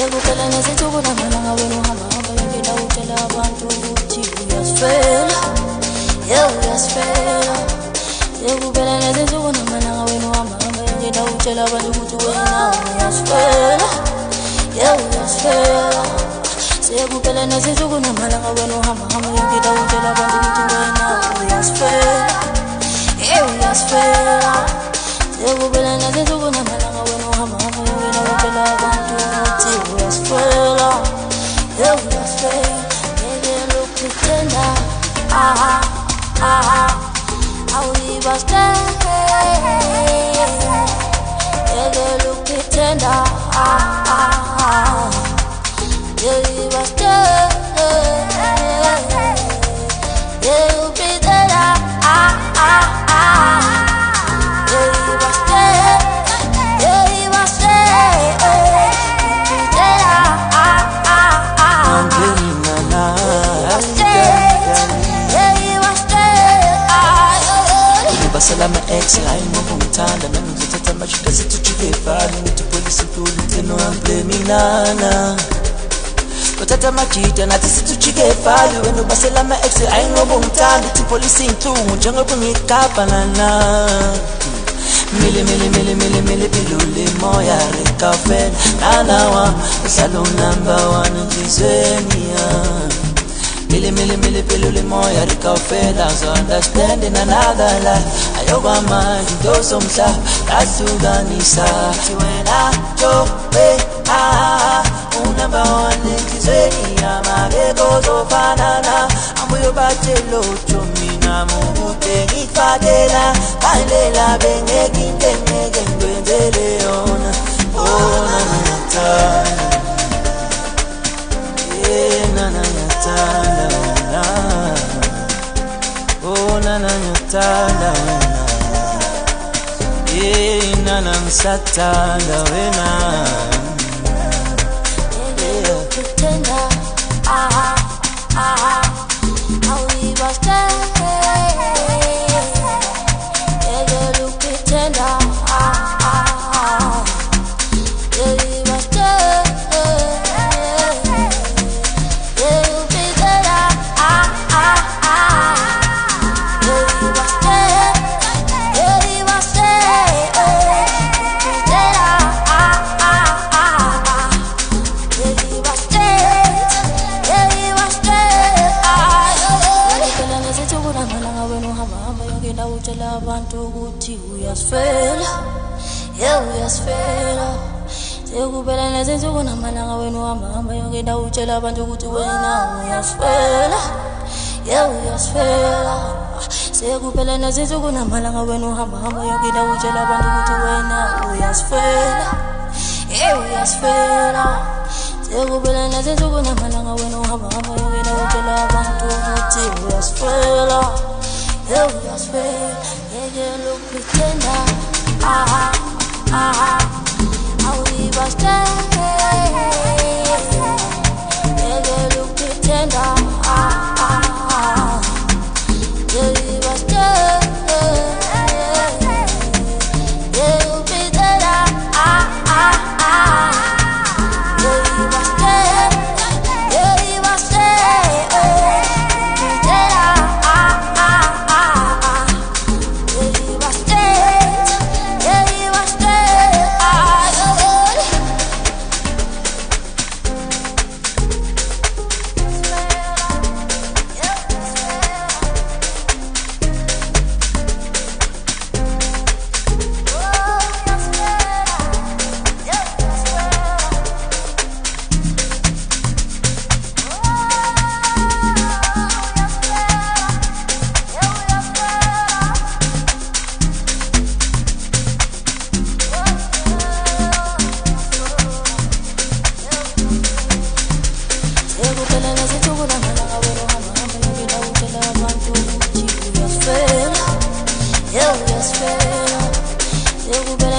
Sekupela nezinsuku namalanga wena uhamba yongena utshela abantu ukuthi uyasifela, uyasifela. Sekupela nezinsuku namalanga wena uhamba yongena utshela abantu ukuthi wena uyasifela, uyasifela. Sekupela nezinsuku namalanga wena uhamba yongena utshela abantu ukuthi wena uyasifela, uyasifela. Sekupela nezinsuku namalanga wena uhamba yongena utshela abantu ukuthi uyasifela, uyasifela. Ngeke look pretender, awuyiba stay. Ngeke look pretender, awuyiba stay. You pretender, Salama ex line ngomthanda nangizothatha amashika sithuthike fana ngithi police intuli tseno amplaminana kuthatha amajita nathi sithuthike fana wena baselama ex line ngomthanda ithi police inhlungu njengoba ngigaba lana mele pilule moya rekafela nanawa uhlala number 1 enhlizweni Mille pilule moya rekafela so understanding another life ayoba manje into somhla lasukanisa wena jobe number 1 enhlizweni yamabeko zofanana ambuyo batshelo mina mukude ngifadela balela bengeke intengeke ngwenzele yona nana nyatanda nana nyatanda nana msatanda wena pretender, awuyiba stay. Ngeke look pretender, awuyiba stay. Utshela abantu ukuthi uyasifela, uyasifela. Sekupela nezinsuku namalanga wena uhamba yongena utshela abantu ukuthi wena uyasifela, uyasifela. Sekupela nezinsuku namalanga wena uhamba yongena utshela abantu ukuthi wena uyasifela, uyasifela. Sekupela nezinsuku namalanga wena uhamba yongena utshela abantu ukuthi uyasifela, uyasifela. Ngeke look pretender, awuyiba stay. Ngeke look pretender, awuyiba stay. You pretender, awuyiba stay. You stay. Yes,